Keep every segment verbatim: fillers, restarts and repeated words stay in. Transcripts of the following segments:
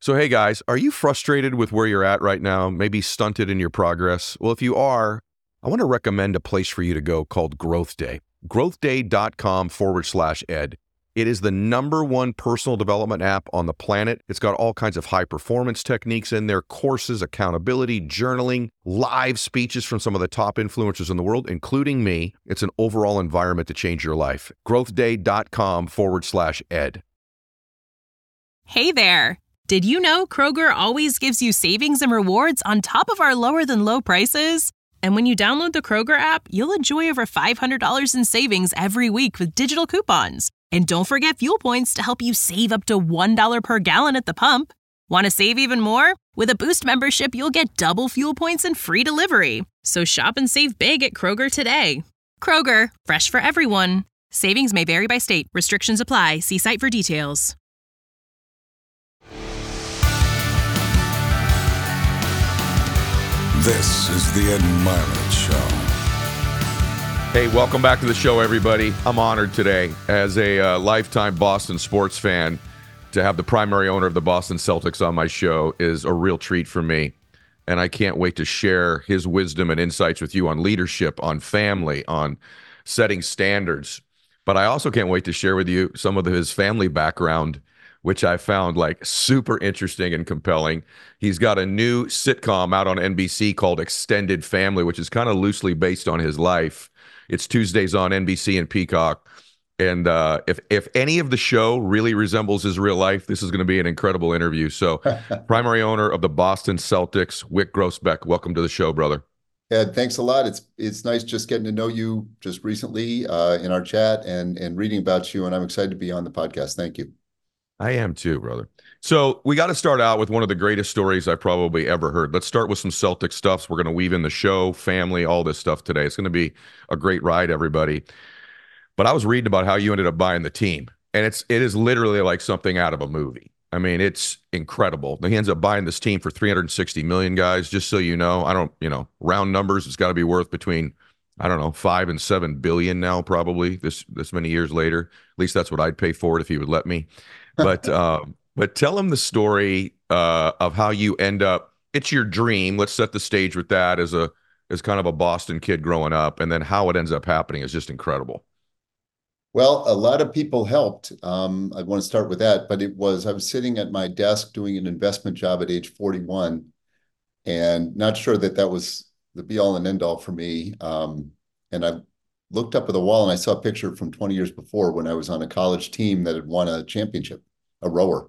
So, hey guys, are you frustrated with where you're at right now? Maybe stunted in your progress? Well, if you are, I want to recommend a place for you to go called Growth Day. growthday.com forward slash ed. It is the number one personal development app on the planet. It's got all kinds of high performance techniques in there, courses, accountability, journaling, live speeches from some of the top influencers in the world, including me. It's an overall environment to change your life. growthday.com forward slash ed. Hey there. Did you know Kroger always gives you savings and rewards on top of our lower than low prices? And when you download the Kroger app, you'll enjoy over five hundred dollars in savings every week with digital coupons. And don't forget fuel points to help you save up to one dollar per gallon at the pump. Want to save even more? With a Boost membership, you'll get double fuel points and free delivery. So shop and save big at Kroger today. Kroger, fresh for everyone. Savings may vary by state. Restrictions apply. See site for details. This is the Ed Mylett Show. Hey, welcome back to the show, everybody. I'm honored today as a uh, lifetime Boston sports fan to have the primary owner of the Boston Celtics on my show is a real treat for me. And I can't wait to share his wisdom and insights with you on leadership, on family, on setting standards. But I also can't wait to share with you some of his family background, which I found like super interesting and compelling. He's got a new sitcom out on N B C called Extended Family, which is kind of loosely based on his life. It's Tuesdays on N B C and Peacock. And uh, if if any of the show really resembles his real life, this is going to be an incredible interview. So primary owner of the Boston Celtics, Wyc Grousbeck, welcome to the show, brother. Ed, thanks a lot. It's it's nice just getting to know you just recently uh, in our chat and, and reading about you. And I'm excited to be on the podcast. Thank you. I am too, brother. So we got to start out with one of the greatest stories I've probably ever heard. Let's start with some Celtic stuff. We're going to weave in the show, family, all this stuff today. It's going to be a great ride, everybody. But I was reading about how you ended up buying the team, and it's it is literally like something out of a movie. I mean, it's incredible. He ends up buying this team for three hundred sixty million dollars, guys. Just so you know, I don't, you know, round numbers. It's got to be worth between, I don't know, five and seven billion now, probably this this many years later. At least that's what I'd pay for it if he would let me. But um, but tell him the story uh, of how you end up. It's your dream. Let's set the stage with that as a as kind of a Boston kid growing up, and then how it ends up happening is just incredible. Well, a lot of people helped. Um, I want to start with that, but it was I was sitting at my desk doing an investment job at age forty-one, and not sure that that was the be all and end all for me. Um, and I looked up at the wall and I saw a picture from twenty years before when I was on a college team that had won a championship, a rower.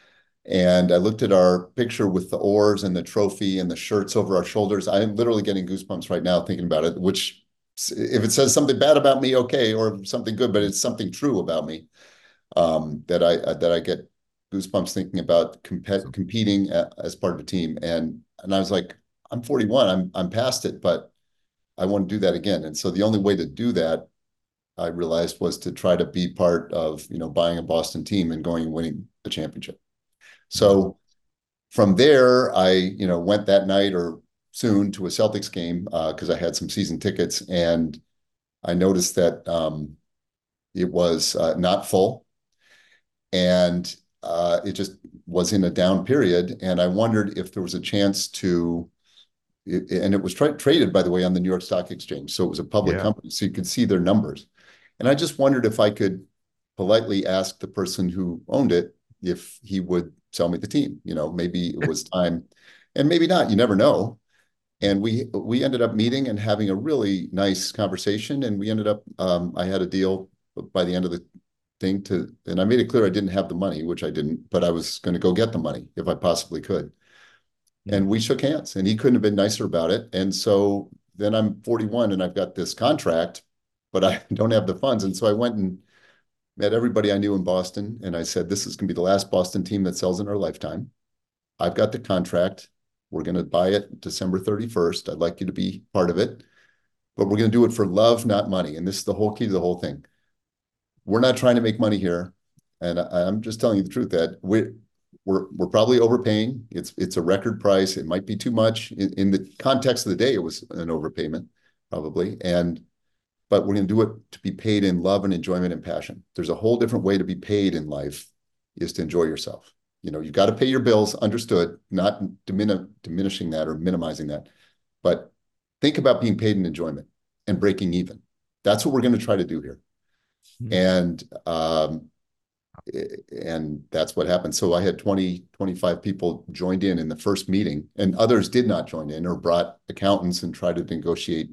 And I looked at our picture with the oars and the trophy and the shirts over our shoulders. I'm literally getting goosebumps right now thinking about it, which if it says something bad about me, okay, or something good, but it's something true about me um, that I that I get goosebumps thinking about comp- competing as part of a team. And and I was like, I'm forty-one, I'm I'm past it, but I want to do that again. And so the only way to do that, I realized, was to try to be part of, you know, buying a Boston team and going and winning the championship. So from there, I, you know, went that night or soon to a Celtics game because uh, I had some season tickets, and I noticed that um, it was uh, not full, and uh, it just was in a down period. And I wondered if there was a chance to. It, and it was tra- traded, by the way, on the New York Stock Exchange. So it was a public yeah. company, so you could see their numbers. And I just wondered if I could politely ask the person who owned it if he would sell me the team. You know, maybe it was time, and maybe not. You never know. And we we ended up meeting and having a really nice conversation. And we ended up, um, I had a deal by the end of the thing to, and I made it clear I didn't have the money, which I didn't, but I was going to go get the money if I possibly could. And we shook hands, and he couldn't have been nicer about it. And so then I'm forty-one and I've got this contract, but I don't have the funds. And so I went and met everybody I knew in Boston. And I said, this is going to be the last Boston team that sells in our lifetime. I've got the contract. We're going to buy it December thirty-first. I'd like you to be part of it, but we're going to do it for love, not money. And this is the whole key to the whole thing. We're not trying to make money here. And I, I'm just telling you the truth that we're, We're we're probably overpaying. It's it's a record price. It might be too much. In, in the context of the day, it was an overpayment, probably. And but we're going to do it to be paid in love and enjoyment and passion. There's a whole different way to be paid in life, is to enjoy yourself. You know, you've got to pay your bills, understood, not dimin diminishing that or minimizing that. But think about being paid in enjoyment and breaking even. That's what we're going to try to do here. Mm-hmm. And um, and that's what happened. So I had twenty, twenty-five people joined in in the first meeting, and others did not join in or brought accountants and tried to negotiate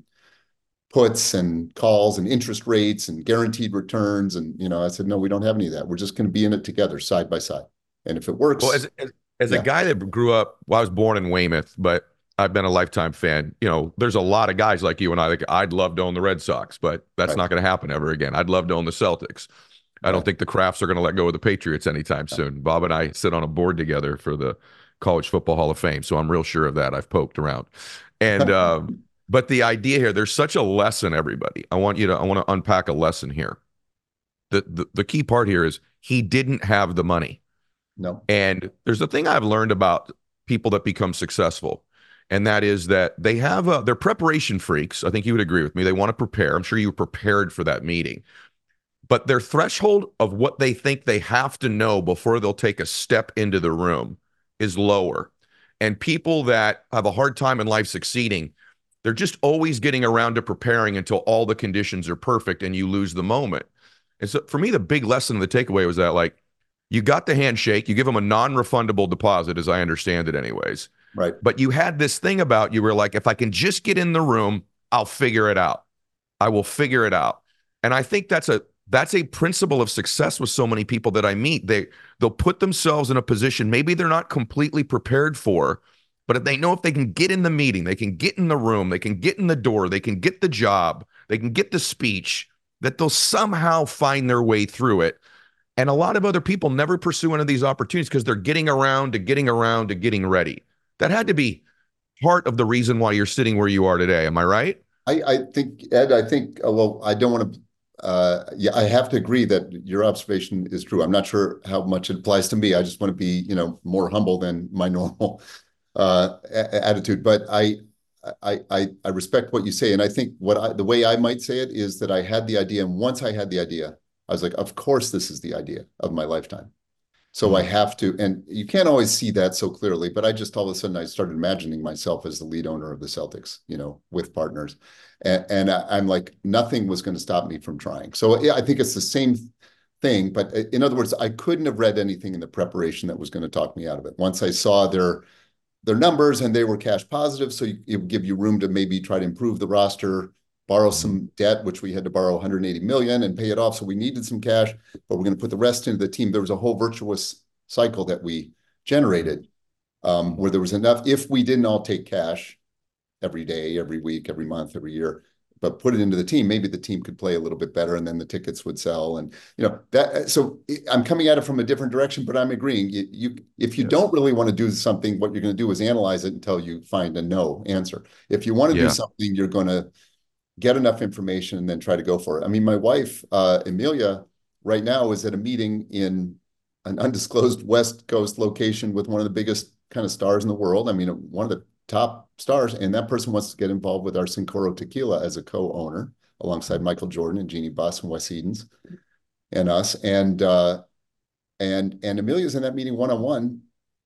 puts and calls and interest rates and guaranteed returns. And, you know, I said, no, we don't have any of that. We're just going to be in it together side by side. And if it works. Well, as, as, as yeah. a guy that grew up, well, I was born in Weymouth, but I've been a lifetime fan. You know, there's a lot of guys like you and I, like, I'd love to own the Red Sox, but that's right. not going to happen ever again. I'd love to own the Celtics. I right. don't think the Crafts are going to let go of the Patriots anytime no. soon. Bob and I sit on a board together for the College Football Hall of Fame, so I'm real sure of that. I've poked around. And, um, but the idea here, there's such a lesson, everybody. I want you to, I want to unpack a lesson here. The, the, the key part here is he didn't have the money. No. And there's a thing I've learned about people that become successful, and that is that they have a, they're preparation freaks. I think you would agree with me. They want to prepare. I'm sure you were prepared for that meeting. But their threshold of what they think they have to know before they'll take a step into the room is lower. And people that have a hard time in life succeeding, they're just always getting around to preparing until all the conditions are perfect and you lose the moment. And so for me, the big lesson of the takeaway was that, like, you got the handshake, you give them a non-refundable deposit, as I understand it anyways. Right. But you had this thing about you were like, if I can just get in the room, I'll figure it out. I will figure it out. And I think that's a that's a principle of success with so many people that I meet. They, they'll put themselves in a position maybe they're not completely prepared for, but if they know if they can get in the meeting, they can get in the room, they can get in the door, they can get the job, they can get the speech, that they'll somehow find their way through it. And a lot of other people never pursue one of these opportunities because they're getting around to getting around to getting ready. That had to be part of the reason why you're sitting where you are today. Am I right? I, I think, Ed, I think, uh, well, I don't want to, uh, yeah, I have to agree that your observation is true. I'm not sure how much it applies to me. I just want to be, you know, more humble than my normal uh, a- attitude. But I, I, I, I respect what you say. And I think what I, the way I might say it is that I had the idea. And once I had the idea, I was like, of course, this is the idea of my lifetime. So mm-hmm. I have to, and you can't always see that so clearly, but I just all of a sudden I started imagining myself as the lead owner of the Celtics, you know, with partners. And, and I, I'm like, nothing was going to stop me from trying. So yeah, I think it's the same thing, but in other words, I couldn't have read anything in the preparation that was going to talk me out of it. Once I saw their, their numbers and they were cash positive, so it would give you room to maybe try to improve the roster, borrow some debt, which we had to borrow one hundred eighty million dollars and pay it off. So we needed some cash, but we're going to put the rest into the team. There was a whole virtuous cycle that we generated um, where there was enough, if we didn't all take cash every day, every week, every month, every year, but put it into the team, maybe the team could play a little bit better and then the tickets would sell. And, you know, that, so I'm coming at it from a different direction, but I'm agreeing. You, you if you yes. don't really want to do something, what you're going to do is analyze it until you find a no answer. If you want to yeah. do something, you're going to get enough information and then try to go for it. I mean, my wife, uh, Amelia, right now is at a meeting in an undisclosed West Coast location with one of the biggest kind of stars in the world. I mean, one of the top stars, and that person wants to get involved with our Cincoro Tequila as a co-owner alongside Michael Jordan and Jeannie Buss and Wes Edens and us. And, uh, and, and Amelia's in that meeting one-on-one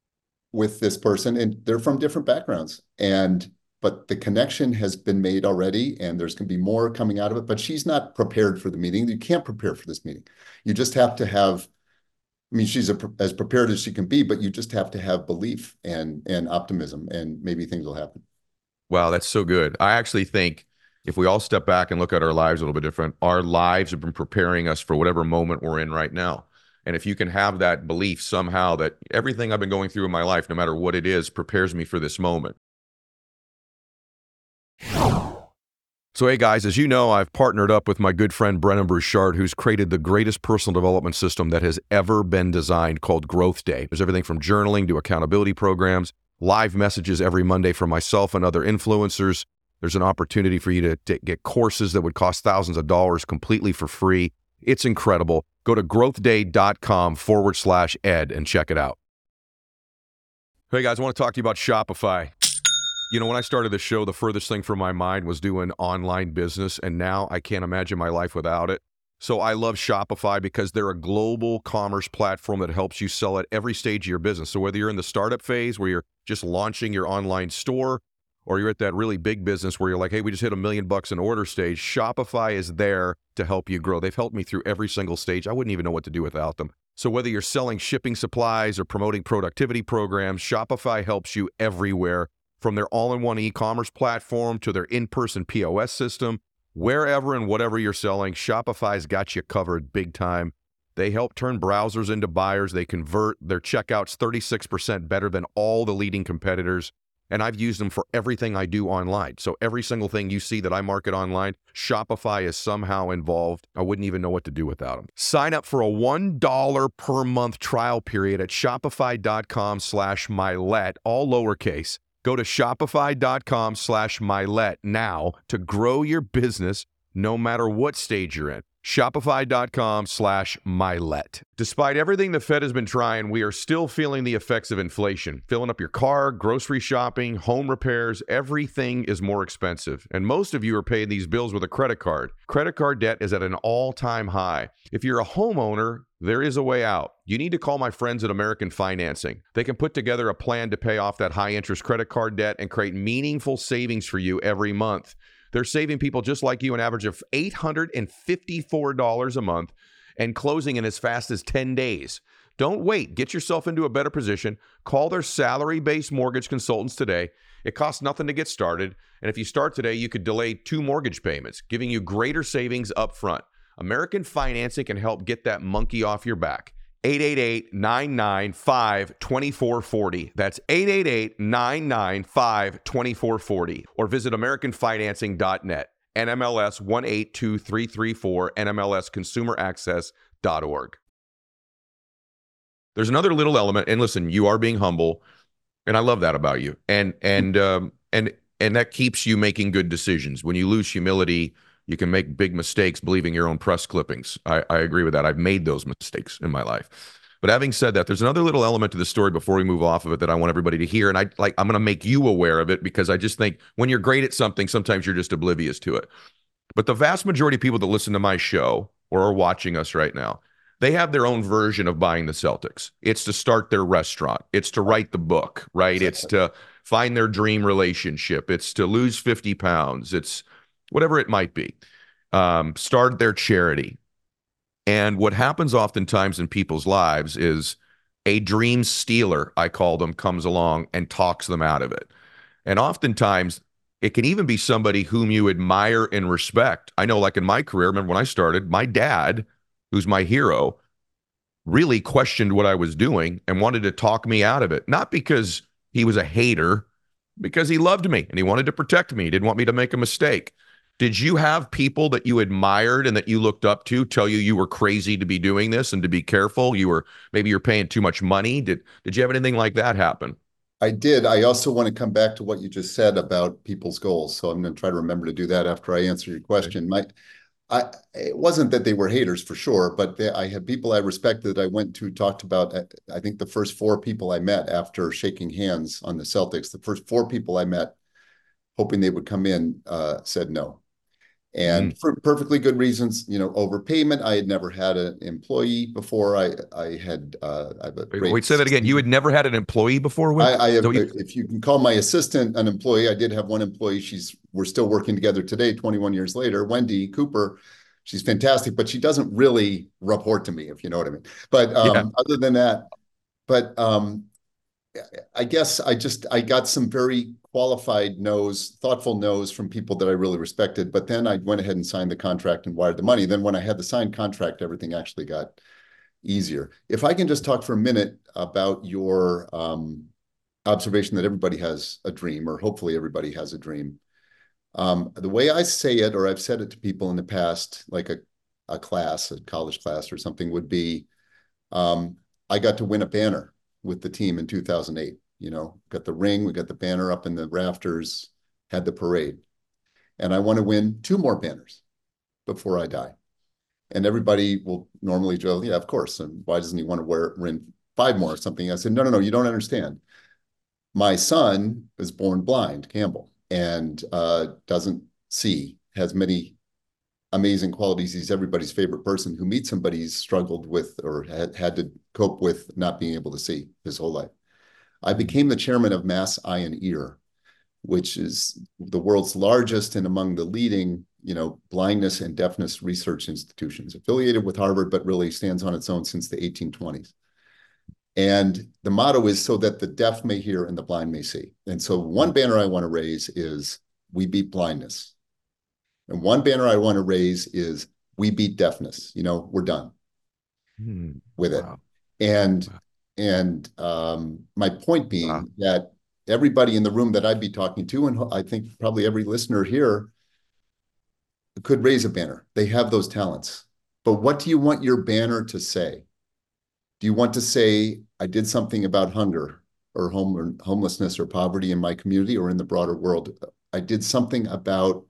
with this person, and they're from different backgrounds. And but the connection has been made already, and there's going to be more coming out of it, but she's not prepared for the meeting. You can't prepare for this meeting. You just have to have, I mean, she's a, as prepared as she can be, but you just have to have belief and, and optimism, and maybe things will happen. Wow, that's so good. I actually think if we all step back and look at our lives a little bit different, our lives have been preparing us for whatever moment we're in right now. And if you can have that belief somehow that everything I've been going through in my life, no matter what it is, prepares me for this moment. So, hey guys, as you know, I've partnered up with my good friend Brennan Bouchard, who's created the greatest personal development system that has ever been designed, called Growth Day. There's everything from journaling to accountability programs, live messages every Monday from myself and other influencers. There's an opportunity for you to, to get courses that would cost thousands of dollars completely for free. It's incredible. Go to growthday.com forward slash ed and check it out. Hey guys, I want to talk to you about Shopify. You know, when I started the show, the furthest thing from my mind was doing online business, and now I can't imagine my life without it. So I love Shopify because they're a global commerce platform that helps you sell at every stage of your business. So whether you're in the startup phase where you're just launching your online store, or you're at that really big business where you're like, hey, we just hit a million bucks in order stage, Shopify is there to help you grow. They've helped me through every single stage. I wouldn't even know what to do without them. So whether you're selling shipping supplies or promoting productivity programs, Shopify helps you everywhere, from their all-in-one e-commerce platform to their in-person P O S system. Wherever and whatever you're selling, Shopify's got you covered big time. They help turn browsers into buyers. They convert their checkouts thirty-six percent better than all the leading competitors. And I've used them for everything I do online. So every single thing you see that I market online, Shopify is somehow involved. I wouldn't even know what to do without them. Sign up for a one dollar per month trial period at shopify.com slash Milet, all lowercase. Go to shopify.com slash Milet now to grow your business no matter what stage you're in. Shopify.com slash Milet. Despite everything the Fed has been trying, we are still feeling the effects of inflation. Filling up your car, grocery shopping, home repairs, everything is more expensive. And most of you are paying these bills with a credit card. Credit card debt is at an all-time high. If you're a homeowner, there is a way out. You need to call my friends at American Financing. They can put together a plan to pay off that high-interest credit card debt and create meaningful savings for you every month. They're saving people just like you an average of eight hundred fifty-four dollars a month and closing in as fast as ten days. Don't wait. Get yourself into a better position. Call their salary-based mortgage consultants today. It costs nothing to get started. And if you start today, you could delay two mortgage payments, giving you greater savings up front. American Financing can help get that monkey off your back. eight eight eight, nine nine five, two four four zero. That's eight eight eight, nine nine five, two four four zero. Or visit american financing dot net. N M L S one eight two three three four, N M L S consumer access dot org. There's another little element, and listen, you are being humble, and I love that about you. And and um, and and that keeps you making good decisions. When you lose humility, you can make big mistakes believing your own press clippings. I, I agree with that. I've made those mistakes in my life. But having said that, there's another little element to the story before we move off of it that I want everybody to hear. And I like I'm going to make you aware of it because I just think when you're great at something, sometimes you're just oblivious to it. But the vast majority of people that listen to my show or are watching us right now, they have their own version of buying the Celtics. It's to start their restaurant. It's to write the book, right? Exactly. It's to find their dream relationship. It's to lose fifty pounds. It's whatever it might be. Um, start their charity. And what happens oftentimes in people's lives is a dream stealer, I call them, comes along and talks them out of it. And oftentimes it can even be somebody whom you admire and respect. I know, like in my career, remember when I started, my dad, who's my hero, really questioned what I was doing and wanted to talk me out of it. Not because he was a hater, because he loved me and he wanted to protect me. He didn't want me to make a mistake. Did you have people that you admired and that you looked up to tell you you were crazy to be doing this and to be careful? You were, maybe you're paying too much money. Did, did you have anything like that happen? I did. I also want to come back to what you just said about people's goals. So I'm going to try to remember to do that after I answer your question. Okay. My, I, it wasn't that they were haters for sure, but they, I had people I respected that I went to, talked about, I think the first four people I met after shaking hands on the Celtics, the first four people I met, hoping they would come in, uh, said no. And mm. for perfectly good reasons, you know, overpayment. I had never had an employee before. I I had uh, I have a wait, wait, say that again. You had never had an employee before? Will? I, I have, you... if you can call my assistant an employee, I did have one employee. She's we're still working together today, twenty-one years later. Wendy Cooper, she's fantastic, but she doesn't really report to me, if you know what I mean. But um, yeah. other than that, but um, I guess I just I got some very qualified no's, thoughtful no's from people that I really respected. But then I went ahead and signed the contract and wired the money. Then when I had the signed contract, everything actually got easier. If I can just talk for a minute about your um, observation that everybody has a dream, or hopefully everybody has a dream. Um, the way I say it, or I've said it to people in the past, like a, a class, a college class or something, would be, um, I got to win a banner with the team in two thousand eight. You know, got the ring, we got the banner up in the rafters, had the parade. And I want to win two more banners before I die. And everybody will normally go, yeah, of course. And why doesn't he want to wear win five more or something? I said, no, no, no, you don't understand. My son was born blind, Campbell, and uh, doesn't see, has many amazing qualities. He's everybody's favorite person who meets somebody he's struggled with or had, had to cope with not being able to see his whole life. I became the chairman of Mass Eye and Ear, which is the world's largest and among the leading, you know, blindness and deafness research institutions, affiliated with Harvard, but really stands on its own since the eighteen twenties. And the motto is so that the deaf may hear and the blind may see. And so one banner I want to raise is we beat blindness. And one banner I want to raise is we beat deafness. You know, we're done Hmm. with it. Wow. And Wow. and um, my point being Wow. that everybody in the room that I'd be talking to, and I think probably every listener here, could raise a banner. They have those talents. But what do you want your banner to say? Do you want to say, I did something about hunger or home or homelessness or poverty in my community or in the broader world? I did something about,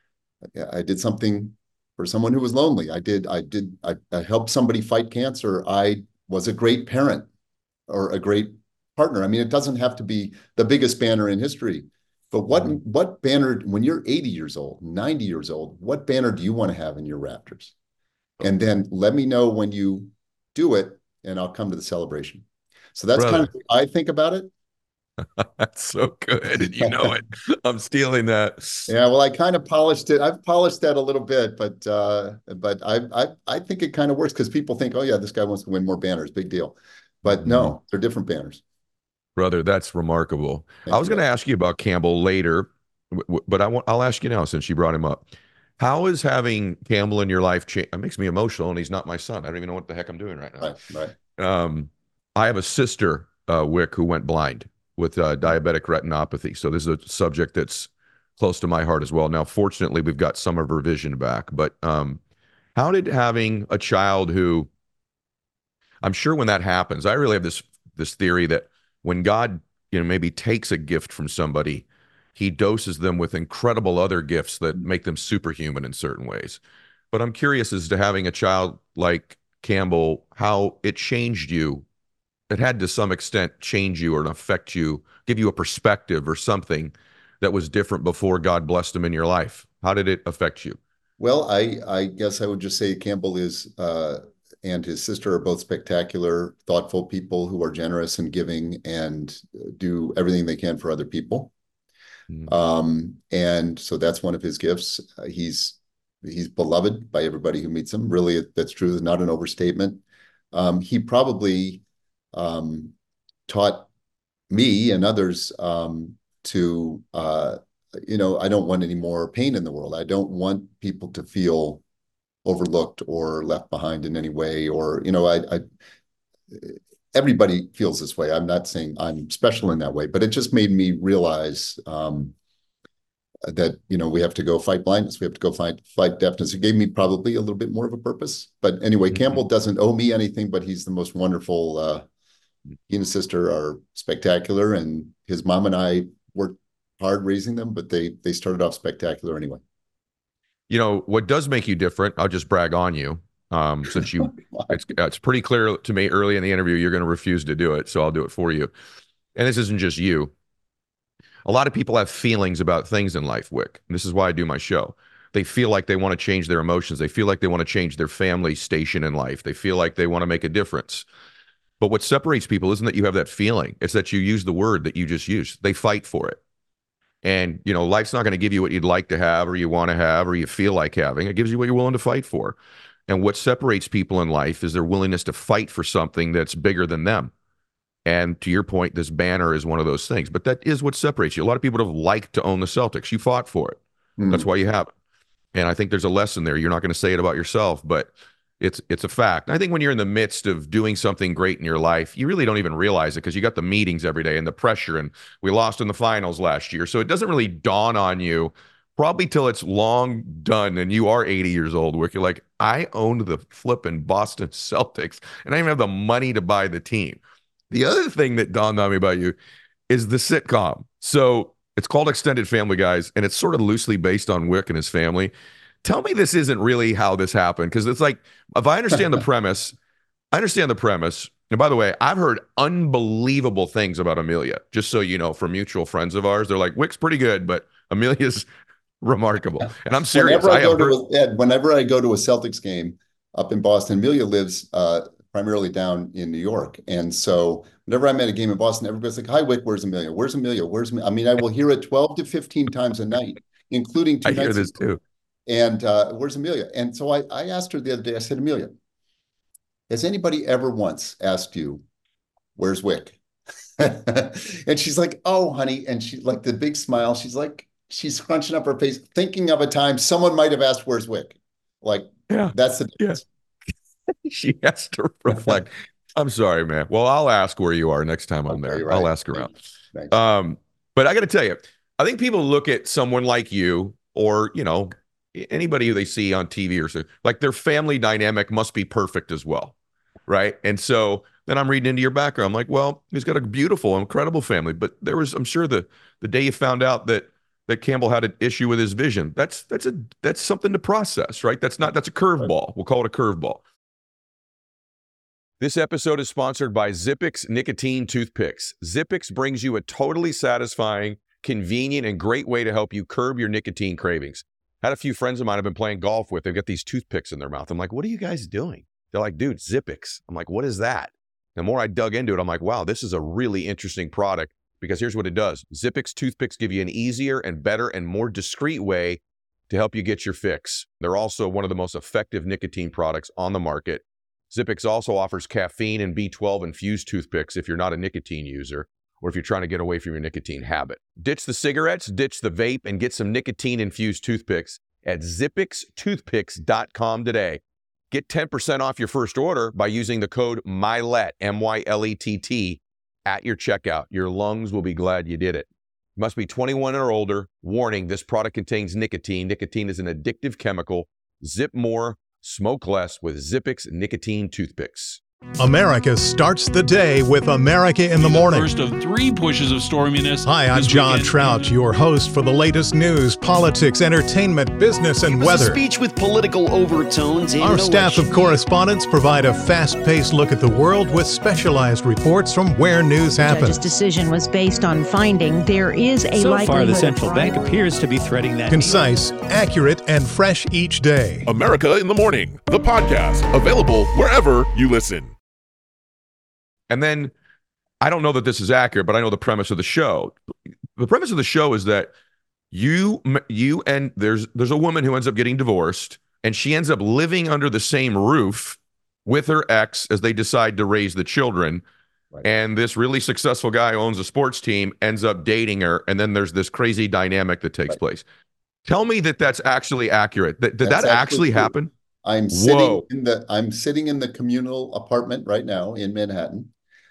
I did something for someone who was lonely. I did, I did, I, I helped somebody fight cancer. I was a great parent or a great partner. I mean, it doesn't have to be the biggest banner in history, but what, Mm-hmm. what banner, when you're eighty years old, ninety years old, what banner do you want to have in your rafters? And then let me know when you do it, and I'll come to the celebration. So that's kind of Brother, how I think about it. that's so good. And you know it. I'm stealing that. Yeah, well, I kind of polished it. I've polished that a little bit, but uh, but I I I think it kind of works because people think, oh yeah, this guy wants to win more banners, big deal. But Mhm. no, they're different banners. Brother, that's remarkable. I Thank was you, going to bud. ask you about Campbell later, w- w- but I want, I'll ask you now since you brought him up. How is having Campbell in your life change? It makes me emotional, and he's not my son. I don't even know what the heck I'm doing right Right, right. now. Um, I have a sister, uh, Wick, who went blind with uh, diabetic retinopathy. So this is a subject that's close to my heart as well. Now, fortunately, we've got some of her vision back. But um, how did having a child who I'm sure when that happens, I really have this this theory that when God, you know, maybe takes a gift from somebody, he doses them with incredible other gifts that make them superhuman in certain ways. But I'm curious as to having a child like Campbell, how it changed you. It had to some extent change you or affect you, give you a perspective or something that was different before God blessed him in your life. How did it affect you? Well, I I guess I would just say Campbell is uh, and his sister are both spectacular, thoughtful people who are generous and giving and do everything they can for other people. Mm. Um, and so that's one of his gifts. Uh, he's he's beloved by everybody who meets him. Really, that's true. Not an overstatement. Um, he probably um, taught me and others um, to, uh, you know, I don't want any more pain in the world. I don't want people to feel overlooked or left behind in any way. Or, you know, I, I everybody feels this way. I'm not saying I'm special in that way, but it just made me realize um, that, you know, we have to go fight blindness. We have to go fight fight deafness. It gave me probably a little bit more of a purpose. But anyway, Mhm. Campbell doesn't owe me anything, but he's the most wonderful. Uh, he and his sister are spectacular, and his mom and I worked hard raising them, but they they started off spectacular anyway. You know, what does make you different, I'll just brag on you, um, since you, it's, it's pretty clear to me early in the interview, you're going to refuse to do it. So I'll do it for you. And this isn't just you. A lot of people have feelings about things in life, Wick. And this is why I do my show. They feel like they want to change their emotions. They feel like they want to change their family station in life. They feel like they want to make a difference. But what separates people isn't that you have that feeling. It's that you use the word that you just used. They fight for it. And, you know, life's not going to give you what you'd like to have or you want to have or you feel like having. It gives you what you're willing to fight for. And what separates people in life is their willingness to fight for something that's bigger than them. And to your point, this banner is one of those things. But that is what separates you. A lot of people would have liked to own the Celtics. You fought for it. That's Mm. why you have it. And I think there's a lesson there. You're not going to say it about yourself, but it's it's a fact. And I think when you're in the midst of doing something great in your life, you really don't even realize it because you got the meetings every day and the pressure. And we lost in the finals last year. So it doesn't really dawn on you probably till it's long done and you are eighty years old, where you're like, I owned the flipping Boston Celtics and I didn't even have the money to buy the team. The other thing that dawned on me about you is the sitcom. So it's called Extended Family, guys, and it's sort of loosely based on Wick and his family. Tell me this isn't really how this happened, because it's like, if I understand the premise, I understand the premise. And by the way, I've heard unbelievable things about Amelia, just so you know, from mutual friends of ours. They're like, Wick's pretty good, but Amelia's Remarkable. And I'm serious. Whenever I I go have heard. to a, Ed, whenever I go to a Celtics game up in Boston, Amelia lives uh, primarily down in New York, and so whenever I'm at a game in Boston, everybody's like, "Hi, Wick, where's Amelia? Where's Amelia? Where's Amelia?" I mean, I will hear it twelve to fifteen times a night, including two I hear nights this ago. too. And uh, where's Amelia? And so I, I asked her the other day. I said, Amelia, has anybody ever once asked you, "Where's Wick?" And she's like, "Oh, honey," and she like the big smile. She's like, she's scrunching up her face, thinking of a time someone might have asked, "Where's Wick?" Like, Yeah. that's the Yeah. difference. She has to reflect. I'm sorry, man. Well, I'll ask where you are next time I'm Okay, there. right. I'll ask around. Thanks. Um, but I got to tell you, I think people look at someone like you, or you know, anybody who they see on T V or so, like their family dynamic must be perfect as well, right? And so then I'm reading into your background. I'm like, well, he's got a beautiful, incredible family. But there was, I'm sure, the the day you found out that that Campbell had an issue with his vision, that's that's a that's something to process, right? That's not that's a curveball. We'll call it a curveball. This episode is sponsored by Zippix Nicotine Toothpicks. Zippix brings you a totally satisfying, convenient, and great way to help you curb your nicotine cravings. Had a few friends of mine I've been playing golf with. They've got these toothpicks in their mouth. I'm like, what are you guys doing? They're like, dude, Zippix. I'm like, what is that? The more I dug into it, I'm like, wow, this is a really interesting product because here's what it does. Zippix toothpicks give you an easier and better and more discreet way to help you get your fix. They're also one of the most effective nicotine products on the market. Zippix also offers caffeine and B twelve infused toothpicks if you're not a nicotine user or if you're trying to get away from your nicotine habit. Ditch the cigarettes, ditch the vape, and get some nicotine infused toothpicks at zippix toothpicks dot com today. Get ten percent off your first order by using the code MYLETT, M Y L E T T, at your checkout. Your lungs will be glad you did it. Must be twenty-one or older. Warning, this product contains nicotine. Nicotine is an addictive chemical. Zip more, smoke less with Zippix nicotine toothpicks. America starts the day with America in the morning. First of three pushes of storminess. Hi, I'm this John weekend. Trout, your host for the latest news, politics, entertainment, business, and It was weather. a speech with political overtones and Our an staff election. of correspondents provide a fast-paced look at the world with specialized reports from where news The judge's happens. decision was based on finding there is a So likelihood far, the of central fraud. bank appears to be threading that. Concise, accurate, and fresh each day. America in the Morning, the podcast, available wherever you listen. And then I don't know that this is accurate, but I know the premise of the show. The premise of the show is that you you and there's there's a woman who ends up getting divorced, and she ends up living under the same roof with her ex as they decide to raise the children. Right. And this really successful guy who owns a sports team ends up dating her, and then there's this crazy dynamic that takes Right. place. Tell me that that's actually accurate. That, did That's that actually actually true. happen? I'm sitting Whoa. in the I'm sitting in the communal apartment right now in Manhattan.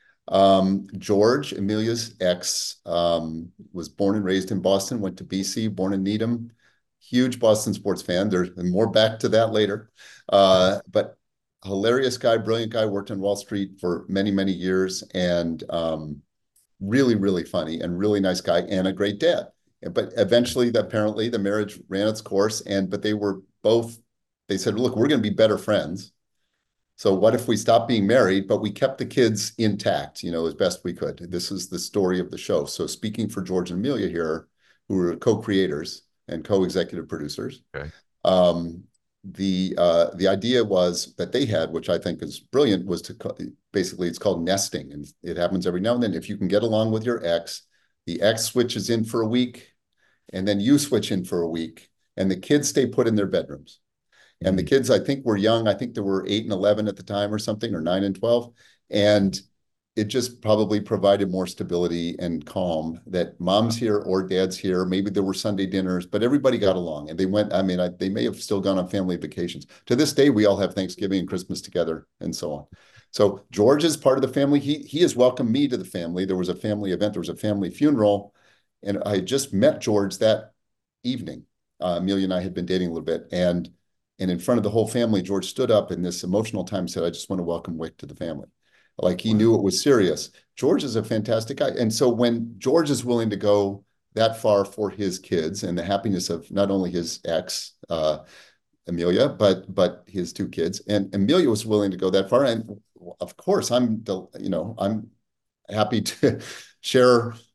Um, George, Amelia's ex, um, was born and raised in Boston, went to B C, born in Needham, huge Boston sports fan. There's more back to that later. Uh, but hilarious guy, brilliant guy, worked on Wall Street for many, many years, and um, really, really funny and really nice guy and a great dad. But eventually, apparently, the marriage ran its course, and but they were both, they said, look, we're going to be better friends. So what if we stopped being married, but we kept the kids intact, you know, as best we could? This is the story of the show. So speaking for George and Amelia here, who are co-creators and co-executive producers, Okay. um, the uh, the idea was that they had, which I think is brilliant, was to co- basically it's called nesting, and it happens every now and then. If you can get along with your ex, the ex switches in for a week, and then you switch in for a week, and the kids stay put in their bedrooms. And the kids, I think, were young. I think there were eight and eleven at the time or something, or nine and twelve. And it just probably provided more stability and calm that mom's here or dad's here. Maybe there were Sunday dinners, but everybody got along. And they went, I mean, I, they may have still gone on family vacations. To this day, we all have Thanksgiving and Christmas together and so on. So George is part of the family. He, he has welcomed me to the family. There was a family event. There was a family funeral. And I just met George that evening. Uh, Amelia and I had been dating a little bit. And And in front of the whole family, George stood up in this emotional time and said, I just want to welcome Wick to the family. Like he knew it was serious. George is a fantastic guy. And so when George is willing to go that far for his kids and the happiness of not only his ex, uh, Amelia, but but his two kids, and Amelia was willing to go that far. And of course, I'm, you know, I'm happy to share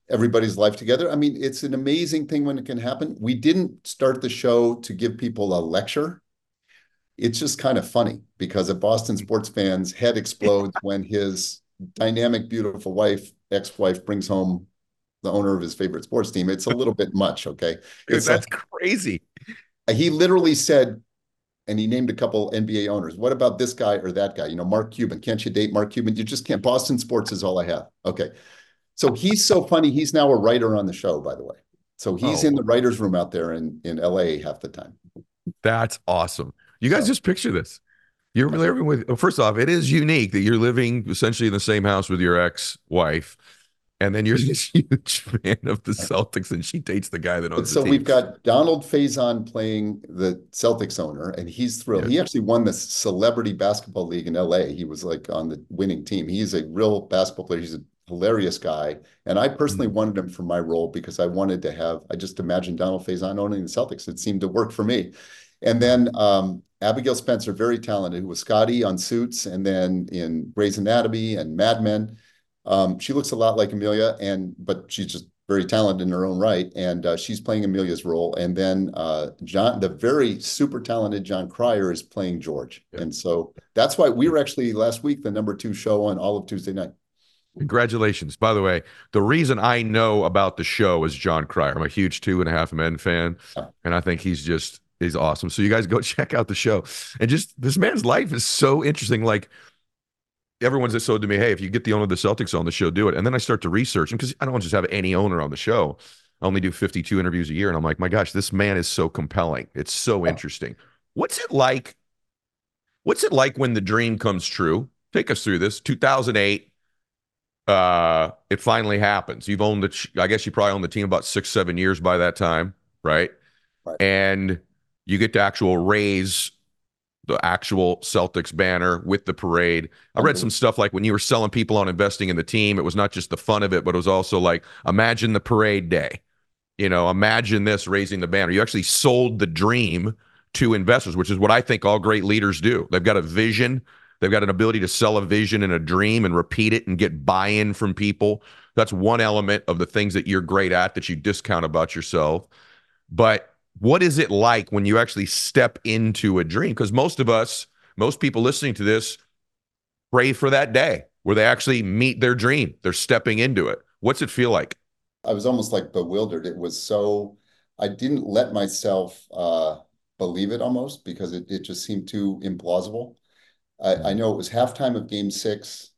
everybody's life together. I mean, it's an amazing thing when it can happen. We didn't start the show to give people a lecture. It's just kind of funny because a Boston sports fan's head explodes when his dynamic, beautiful wife, ex-wife, brings home the owner of his favorite sports team. It's a little bit much, okay? Dude, It's that's like, crazy. he literally said, and he named a couple N B A owners. What about this guy or that guy? You know, Mark Cuban. Can't you date Mark Cuban? You just can't. Boston sports is all I have. Okay. So he's so funny. He's now a writer on the show, by the way. So he's Oh. in the writer's room out there in, in L A half the time. That's awesome. You guys So- just picture this. You're living with, well, first off, it is unique that you're living essentially in the same house with your ex-wife, and then you're this huge fan of the Celtics, and she dates the guy that owns So the team. we've got Donald Faison playing the Celtics owner, and he's thrilled. Yeah. He actually won the Celebrity Basketball League in L A. He was like on the winning team. He's a real basketball player. He's a hilarious guy. And I personally Mm-hmm. wanted him for my role because I wanted to have, I just imagined Donald Faison owning the Celtics. It seemed to work for me. And then um, Abigail Spencer, very talented, who was Scotty on Suits and then in Grey's Anatomy and Mad Men. Um, she looks a lot like Amelia, and but she's just very talented in her own right, and uh, she's playing Amelia's role. And then uh, John, the very super talented John Cryer, is playing George. Yeah. And so that's why we were actually last week the number two show on all of Tuesday night. Congratulations. By the way, the reason I know about the show is John Cryer. I'm a huge Two and a Half Men fan, and I think he's just he's awesome. So you guys go check out the show. And just this man's life is so interesting. Like, everyone's just so to me, hey, if you get the owner of the Celtics on the show, do it. And then I start to research him because I don't just have any owner on the show. I only do fifty-two interviews a year. And I'm like, my gosh, this man is so compelling. It's so interesting. What's it like? What's it like when the dream comes true? Take us through this. two thousand eight, uh, it finally happens. You've owned the, I guess you probably owned the team about six, seven years by that time, right? Right. And you get to actual raise the actual Celtics banner with the parade. I read some stuff like when you were selling people on investing in the team, it was not just the fun of it, but it was also like, imagine the parade day. You know, imagine this, raising the banner. You actually sold the dream to investors, which is what I think all great leaders do. They've got a vision. They've got an ability to sell a vision and a dream and repeat it and get buy-in from people. That's one element of the things that you're great at that you discount about yourself. But what is it like when you actually step into a dream? Because most of us, most people listening to this, pray for that day where they actually meet their dream. They're stepping into it. What's it feel like? I was almost like bewildered. It was so, I didn't let myself uh, believe it almost because it, it just seemed too implausible. I, I know it was halftime of game six,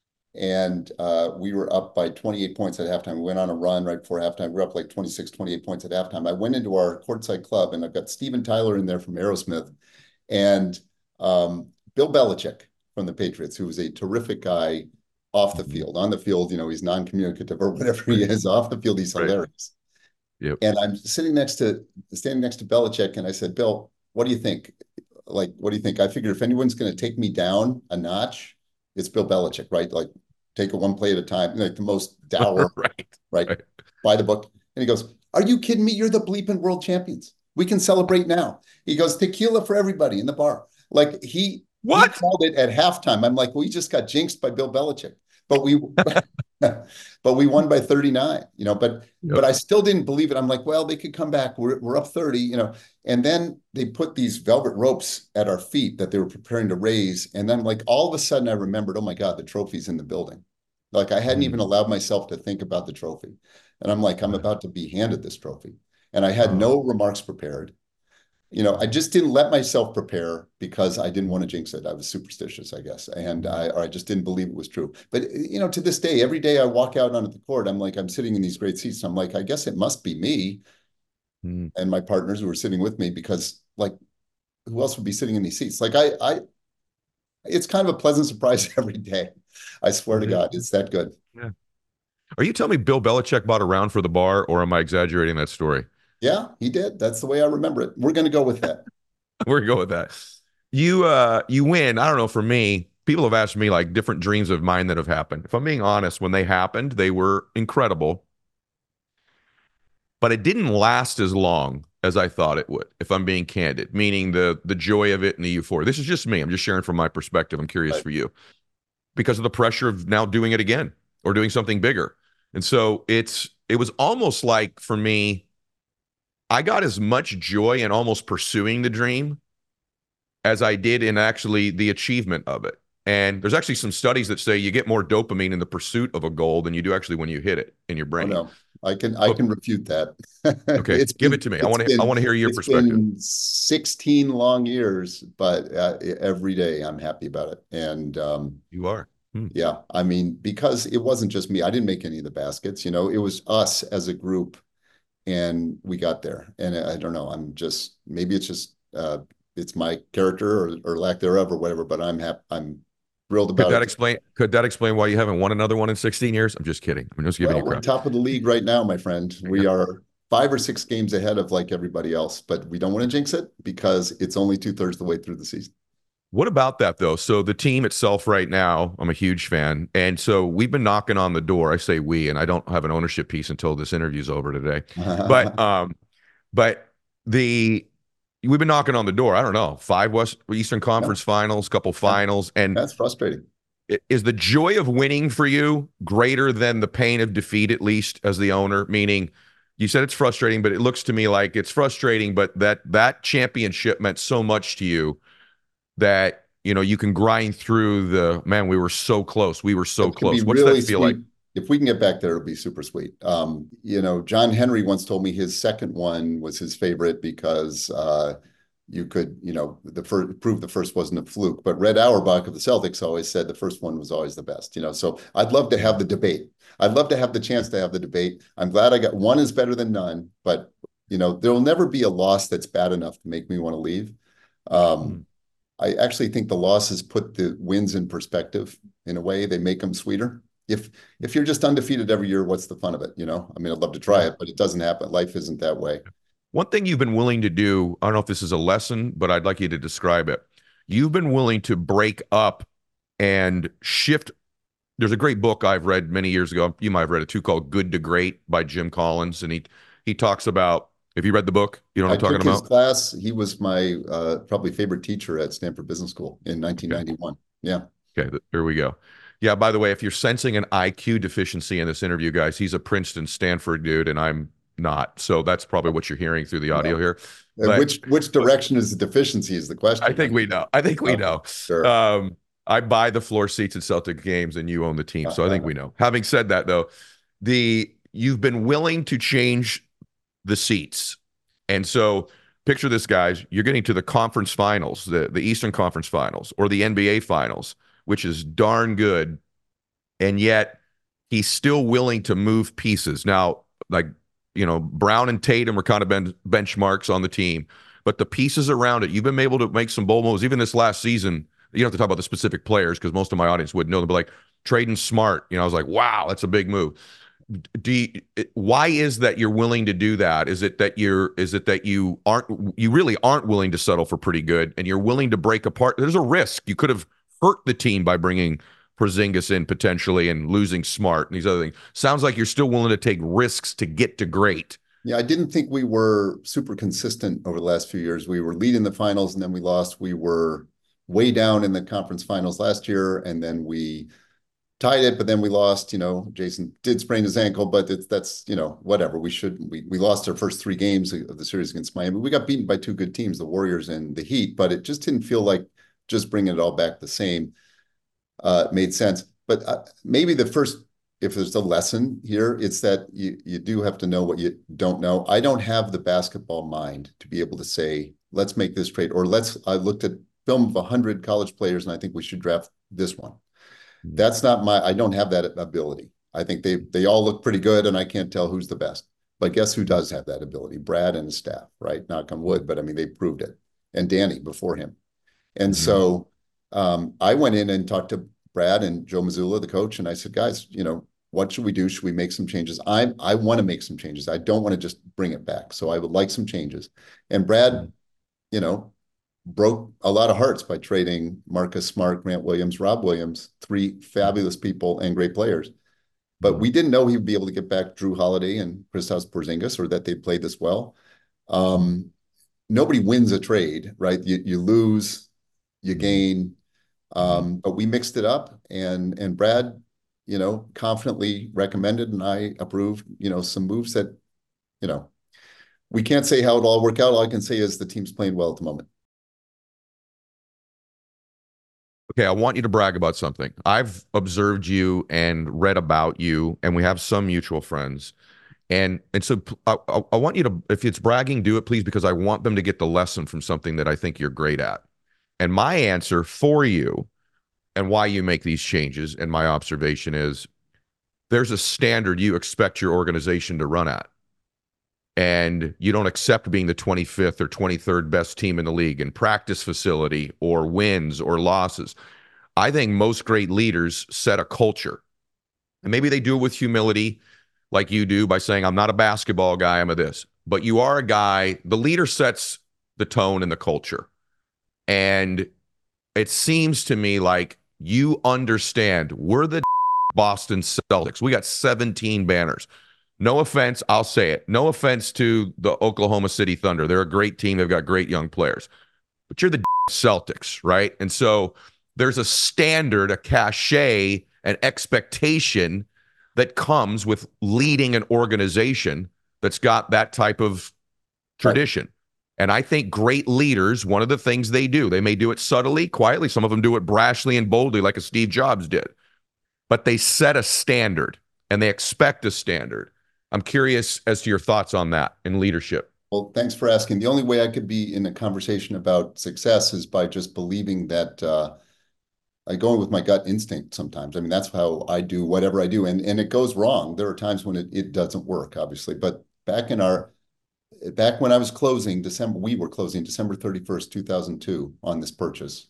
and uh, we were up by twenty-eight points at halftime. We went on a run right before halftime. We were up like twenty-six, twenty-eight points at halftime. I went into our courtside club, and I've got Steven Tyler in there from Aerosmith and um, Bill Belichick from the Patriots, who was a terrific guy off the field. On the field, you know, he's non-communicative or whatever he is. Off the field, he's hilarious. Yep. And I'm sitting next to, standing next to Belichick, and I said, Bill, what do you think? Like, what do you think? I figured if anyone's going to take me down a notch, it's Bill Belichick, right? Like, take it one play at a time, like the most dour, right. right? Right. By the book. And he goes, are you kidding me? You're the bleeping world champions. We can celebrate now. He goes, tequila for everybody in the bar. Like he, What? he called it at halftime. I'm like, we just got jinxed by Bill Belichick. But we but we won by thirty-nine, you know, but Yep. but I still didn't believe it. I'm like, well, they could come back. We're we're up thirty, you know. And then they put these velvet ropes at our feet that they were preparing to raise. And then like all of a sudden I remembered, oh my God, the trophy's in the building. Like I hadn't Mm. even allowed myself to think about the trophy. And I'm like, I'm about to be handed this trophy. And I had no remarks prepared. You know, I just didn't let myself prepare because I didn't want to jinx it. I was superstitious, I guess. And I, or I just didn't believe it was true. But, you know, to this day, every day I walk out onto the court, I'm like, I'm sitting in these great seats. And I'm like, I guess it must be me Mm. and my partners who are sitting with me because, like, who else would be sitting in these seats? Like, I, I, it's kind of a pleasant surprise every day. I swear to Yeah. God, it's that good. Are you telling me Bill Belichick bought a round for the bar, or am I exaggerating that story? Yeah, he did. That's the way I remember it. We're going to go with that. We're gonna go with that. You uh you win. I don't know, for me, people have asked me like different dreams of mine that have happened. If I'm being honest, when they happened, they were incredible. But it didn't last as long as I thought it would, if I'm being candid, meaning the the joy of it and the euphoria. This is just me. I'm just sharing from my perspective. I'm curious Right. for you. Because of the pressure of now doing it again or doing something bigger. And so it's it was almost like for me, I got as much joy in almost pursuing the dream as I did in actually the achievement of it. And there's actually some studies that say you get more dopamine in the pursuit of a goal than you do actually when you hit it in your brain. Oh, no, I can I can refute that. Okay, it's give been, it to me. I want to I want to hear your it's perspective. Been sixteen long years, but uh, every day I'm happy about it. And um, you are. Hmm. Yeah, I mean, because it wasn't just me. I didn't make any of the baskets. You know, it was us as a group, and we got there. And I don't know. I'm just maybe it's just uh, it's my character or, or lack thereof or whatever. But I'm happy. I'm thrilled about could that it. Explain? Could that explain why you haven't won another one in sixteen years? I'm just kidding. I'm just giving Well, you crap. We're top of the league right now, my friend. We are five or six games ahead of like everybody else, but we don't want to jinx it because it's only two thirds of the way through the season. What about that, though? So the team itself right now, I'm a huge fan. And so we've been knocking on the door. I say we, and I don't have an ownership piece until this interview's over today. But um, but the we've been knocking on the door. I don't know, five West Eastern Conference yeah. finals, couple finals. And that's frustrating. Is the joy of winning for you greater than the pain of defeat, at least as the owner? Meaning, you said it's frustrating, but it looks to me like it's frustrating, but that that championship meant so much to you that, you know, you can grind through the, man, we were so close. We were so close. What's really that feel sweet. like? If we can get back there, it'll be super sweet. Um, you know, John Henry once told me his second one was his favorite because uh, you could, you know, the first prove the first wasn't a fluke. But Red Auerbach of the Celtics always said the first one was always the best, you know. So I'd love to have the debate. I'd love to have the chance to have the debate. I'm glad I got one is better than none, but, you know, there'll never be a loss that's bad enough to make me want to leave. Um, mm. I actually think the losses put the wins in perspective in a way. They make them sweeter. If if you're just undefeated every year, what's the fun of it? You know, I mean, I'd love to try it, but it doesn't happen. Life isn't that way. One thing you've been willing to do, I don't know if this is a lesson, but I'd like you to describe it. You've been willing to break up and shift. There's a great book I've read many years ago. You might have read it too, called Good to Great by Jim Collins. And he he talks about, if you read the book, you know what I'm I talking took about? His class. He was my uh, probably favorite teacher at Stanford Business School in nineteen ninety-one. Okay. Yeah. Okay, here we go. Yeah, by the way, if you're sensing an I Q deficiency in this interview, guys, he's a Princeton, Stanford dude, and I'm not. So that's probably what you're hearing through the audio yeah. here. But, which which direction is the deficiency is the question. I think we know. I think we okay. know. Sure. Um, I buy the floor seats at Celtic games, and you own the team. So I think we know. Having said that, though, the you've been willing to change the seats. And so picture this, guys. You're getting to the conference finals, the, the Eastern Conference finals, or the N B A finals, which is darn good. And yet he's still willing to move pieces. Now, like, you know, Brown and Tatum are kind of ben- benchmarks on the team. But the pieces around it, you've been able to make some bold moves. Even this last season, you don't have to talk about the specific players because most of my audience would know them, but like trading Smart, you know, I was like, wow, that's a big move. Do you, why is that you're willing to do that? Is it that you're is it that you aren't you really aren't willing to settle for pretty good and you're willing to break apart? There's a risk. You could have hurt the team by bringing Porzingis in potentially and losing Smart and these other things. Sounds like you're still willing to take risks to get to great. Yeah, I didn't think we were super consistent over the last few years. We were leading the finals and then we lost. We were way down in the conference finals last year and then we tied it, but then we lost. You know, Jason did sprain his ankle, but it's, that's, you know, whatever. We should, we, we lost our first three games of the series against Miami. We got beaten by two good teams, the Warriors and the Heat, but it just didn't feel like just bringing it all back the same uh, made sense. But uh, maybe the first, if there's a lesson here, it's that you, you do have to know what you don't know. I don't have the basketball mind to be able to say, let's make this trade, or let's, I looked at film of a hundred college players and I think we should draft this one. That's not my, I don't have that ability. I think they they all look pretty good and I can't tell who's the best. But guess who does have that ability? Brad and his staff, right? Knock on wood, but I mean, they proved it. And Danny before him. And mm-hmm. so um, I went in and talked to Brad and Joe Mazzulla, the coach, and I said, guys, you know, what should we do? Should we make some changes? I I want to make some changes. I don't want to just bring it back. So I would like some changes. And Brad, mm-hmm. you know, broke a lot of hearts by trading Marcus Smart, Grant Williams, Rob Williams, three fabulous people and great players. But we didn't know he would be able to get back Drew Holiday and Kristaps Porzingis, or that they played this well. Um, nobody wins a trade, right? You, you lose, you gain. Um, but we mixed it up, and and Brad you know, confidently recommended and I approved, you know, some moves that, you know, we can't say how it'll all work out. All I can say is the team's playing well at the moment. Okay, I want you to brag about something. I've observed you and read about you, and we have some mutual friends. And and so I, I want you to, if it's bragging, do it, please, because I want them to get the lesson from something that I think you're great at. And my answer for you and why you make these changes, and my observation is, there's a standard you expect your organization to run at. And you don't accept being the twenty-fifth or twenty-third best team in the league in practice facility or wins or losses. I think most great leaders set a culture. And maybe they do it with humility, like you do, by saying, I'm not a basketball guy, I'm a this. But you are a guy, the leader sets the tone and the culture. And it seems to me like you understand, we're the Boston Celtics. We got seventeen banners. No offense, I'll say it. No offense to the Oklahoma City Thunder. They're a great team. They've got great young players. But you're the Celtics, right? And so there's a standard, a cachet, an expectation that comes with leading an organization that's got that type of tradition. Right. And I think great leaders, one of the things they do, they may do it subtly, quietly. Some of them do it brashly and boldly like a Steve Jobs did. But they set a standard and they expect a standard. I'm curious as to your thoughts on that in leadership. Well, thanks for asking. The only way I could be in a conversation about success is by just believing that uh, I go with my gut instinct sometimes. I mean, that's how I do whatever I do. And, and it goes wrong. There are times when it, it doesn't work, obviously. But back in our, back when I was closing December, we were closing December thirty-first, two thousand two on this purchase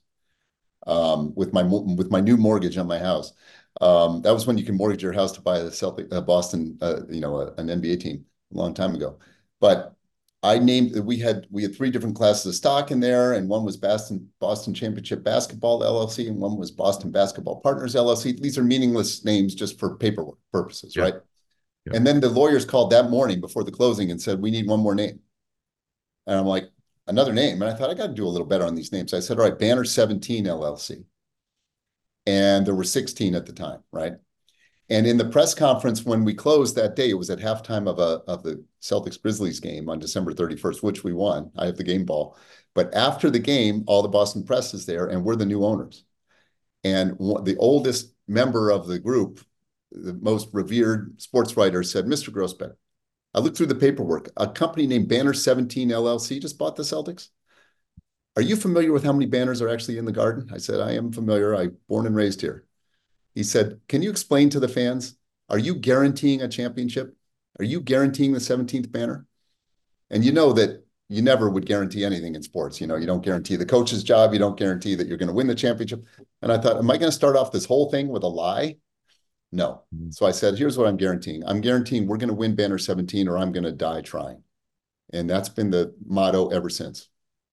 um, with my, with my new mortgage on my house. Um, that was when you can mortgage your house to buy a Celtic, uh, Boston, uh, you know, a, an N B A team a long time ago. But I named, we had, we had three different classes of stock in there, and one was Boston, Boston Championship Basketball L L C, and one was Boston Basketball Partners L L C. These are meaningless names just for paperwork purposes, yeah. Right? Yeah. And then the lawyers called that morning before the closing and said, we need one more name. And I'm like, another name? And I thought, I got to do a little better on these names. So I said, all right, Banner seventeen L L C. And there were sixteen at the time, right? And in the press conference when we closed that day, it was at halftime of a of the Celtics Grizzlies game on December thirty-first, which we won. I have the game ball. But after the game, all the Boston press is there, and we're the new owners. And the oldest member of the group, the most revered sports writer, said, Mister Grossbeck, I looked through the paperwork. A company named Banner seventeen L L C just bought the Celtics. Are you familiar with how many banners are actually in the Garden? I said, I am familiar. I born and raised here. He said, can you explain to the fans, are you guaranteeing a championship? Are you guaranteeing the seventeenth banner? And you know that you never would guarantee anything in sports. You know, you don't guarantee the coach's job. You don't guarantee that you're going to win the championship. And I thought, am I going to start off this whole thing with a lie? No. Mm-hmm. So I said, here's what I'm guaranteeing. I'm guaranteeing we're going to win banner seventeen or I'm going to die trying. And that's been the motto ever since.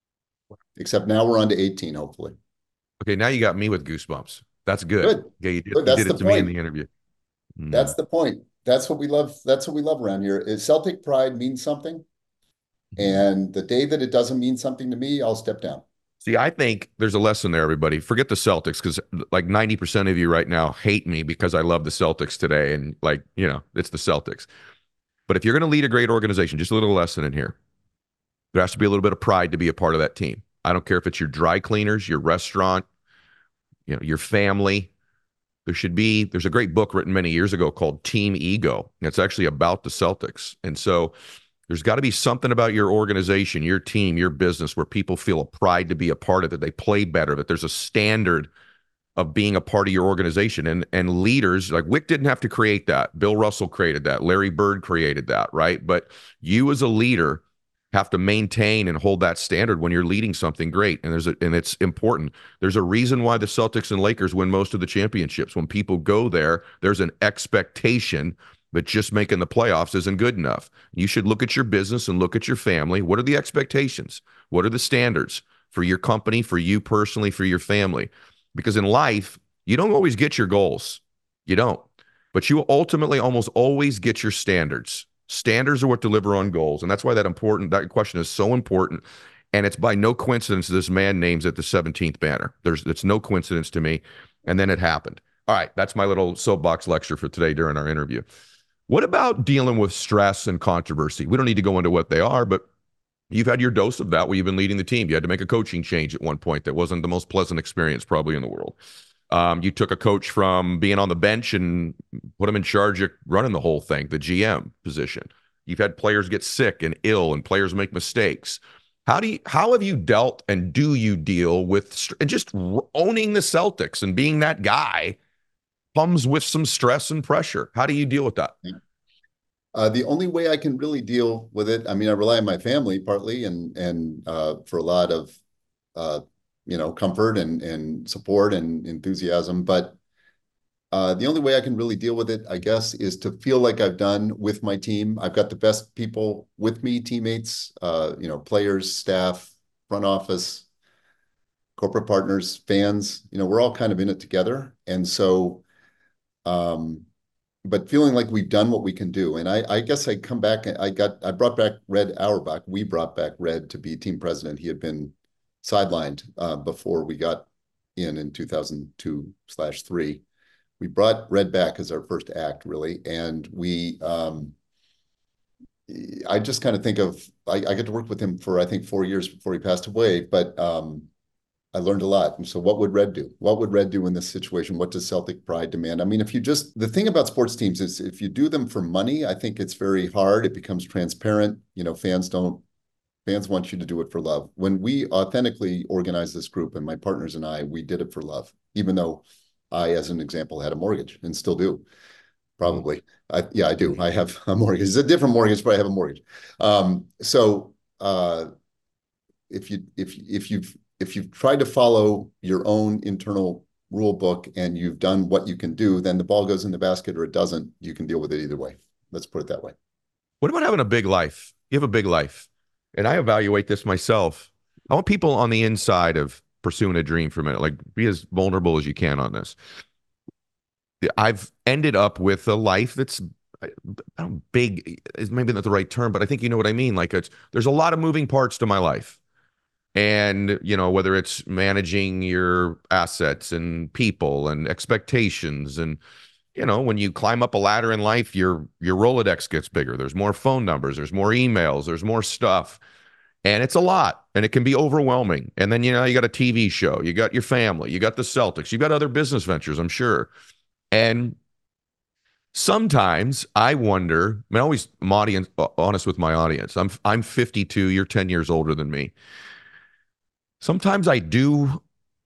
Except now we're on to eighteen, hopefully. Okay, now you got me with goosebumps. That's good. Good. Yeah, you did, good. That's you did it the to point. me in the interview. Mm. That's the point. That's what we love. That's what we love around here. Is Celtic pride means something. And the day that it doesn't mean something to me, I'll step down. See, I think there's a lesson there, everybody. Forget the Celtics, because like ninety percent of you right now hate me because I love the Celtics today. And like, you know, it's the Celtics. But if you're going to lead a great organization, just a little lesson in here. There has to be a little bit of pride to be a part of that team. I don't care if it's your dry cleaners, your restaurant, you know, your family. There should be, there's a great book written many years ago called Team Ego. It's actually about the Celtics. And so there's got to be something about your organization, your team, your business, where people feel a pride to be a part of it, they play better, that there's a standard of being a part of your organization. And and leaders, like Wick didn't have to create that. Bill Russell created that. Larry Bird created that, right? But you as a leader have to maintain and hold that standard when you're leading something great. And there's a, and it's important. There's a reason why the Celtics and Lakers win most of the championships. When people go there, there's an expectation that just making the playoffs isn't good enough. You should look at your business and look at your family. What are the expectations? What are the standards for your company, for you personally, for your family? Because in life, you don't always get your goals. You don't. But you ultimately almost always get your standards. Standards are what deliver on goals. And that's why that important, that question is so important. And it's by no coincidence this man names it the seventeenth banner. There's, it's no coincidence to me. And then it happened. All right, that's my little soapbox lecture for today during our interview. What about dealing with stress and controversy? We don't need to go into what they are, but you've had your dose of that where you've been leading the team. You had to make a coaching change at one point that wasn't the most pleasant experience probably in the world. Um, you took a coach from being on the bench and put him in charge of running the whole thing, the G M position. You've had players get sick and ill and players make mistakes. How do you, how have you dealt and do you deal with and just owning the Celtics and being that guy comes with some stress and pressure? How do you deal with that? Uh, the only way I can really deal with it, I mean, I rely on my family partly and and uh, for a lot of, uh, you know, comfort and, and support and enthusiasm. But uh, the only way I can really deal with it, I guess, is to feel like I've done with my team. I've got the best people with me, teammates, uh, you know, players, staff, front office, corporate partners, fans. You know, we're all kind of in it together. And so, um, but feeling like we've done what we can do. And I, I guess I come back, I got, I brought back Red Auerbach. We brought back Red to be team president. He had been sidelined uh, before we got in in two thousand two slash three. We brought Red back as our first act, really. And we, um, I just kind of think of, I, I got to work with him for, I think, four years before he passed away. But um, I learned a lot. And so what would Red do? What would Red do in this situation? What does Celtic pride demand? I mean, if you just, the thing about sports teams is if you do them for money, I think it's very hard. It becomes transparent. You know, fans don't, fans want you to do it for love. When we authentically organized this group and my partners and I, we did it for love, even though I, as an example, had a mortgage and still do. Probably. I, yeah, I do. I have a mortgage. It's a different mortgage, but I have a mortgage. Um, so uh, if you, if, if you've, if you've tried to follow your own internal rule book and you've done what you can do, then the ball goes in the basket or it doesn't. You can deal with it either way. Let's put it that way. What about having a big life? You have a big life. And I evaluate this myself. I want people on the inside of pursuing a dream for a minute, like be as vulnerable as you can on this. I've ended up with a life that's I don't, big is maybe not the right term, but I think you know what I mean. Like it's, there's a lot of moving parts to my life. And, you know, whether it's managing your assets and people and expectations and, you know, when you climb up a ladder in life, your your Rolodex gets bigger. There's more phone numbers. There's more emails. There's more stuff. And it's a lot. And it can be overwhelming. And then, you know, you got a T V show. You got your family. You got the Celtics. You got other business ventures, I'm sure. And sometimes I wonder, I mean, I always am audience, honest with my audience. I'm I'm fifty-two. You're ten years older than me. Sometimes I do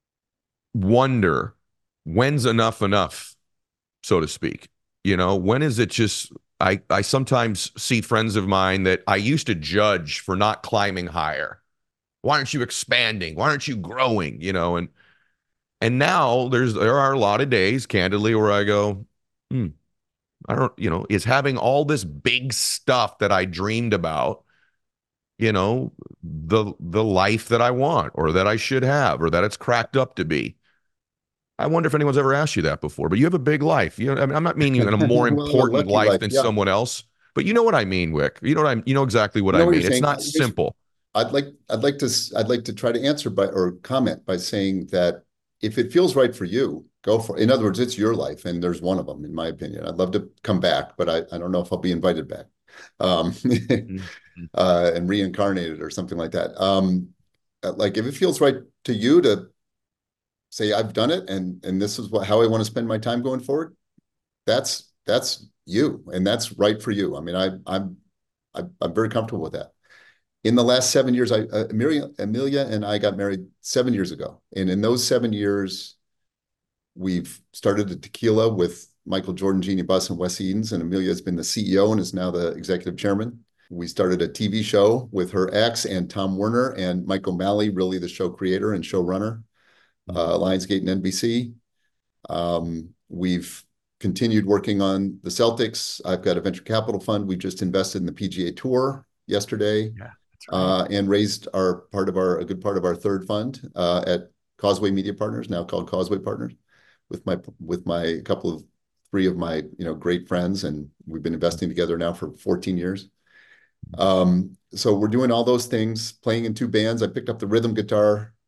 wonder when's enough enough, so to speak. You know, when is it just, I, I sometimes see friends of mine that I used to judge for not climbing higher. Why aren't you expanding? Why aren't you growing? You know, and and now there's there are a lot of days, candidly, where I go, hmm, I don't, you know, is having all this big stuff that I dreamed about, you know, the the life that I want or that I should have or that it's cracked up to be. I wonder if anyone's ever asked you that before, but you have a big life. You know, I mean, I'm not meaning in a more well, important a life, life than yeah. someone else, but you know what I mean, Wick. You know what I'm, you know exactly what you know I what mean. It's saying. not simple. I'd like, I'd like to, I'd like to try to answer by or comment by saying that if it feels right for you, go for it. In other words, it's your life, and there's one of them, in my opinion. I'd love to come back, but I, I don't know if I'll be invited back, um, mm-hmm. uh, and reincarnated or something like that. Um, like if it feels right to you to say I've done it, and and this is what how I want to spend my time going forward, that's that's you, and that's right for you. I mean, I I'm I'm, I'm very comfortable with that. In the last seven years, I uh, Amelia, Amelia and I got married seven years ago, and in those seven years, we've started a tequila with Michael Jordan, Jeannie Buss, and Wes Edens, and Amelia has been the C E O and is now the executive chairman. We started a T V show with her ex and Tom Werner and Mike O'Malley, really the show creator and showrunner, uh, Lionsgate and N B C. Um, we've continued working on the Celtics. I've got a venture capital fund. We just invested in the P G A Tour yesterday. Yeah. Right. Uh, and raised our part of our a good part of our third fund uh, at Causeway Media Partners, now called Causeway Partners, with my with my couple of three of my you know great friends, and we've been investing together now for fourteen years. Um, so we're doing all those things, playing in two bands. I picked up the rhythm guitar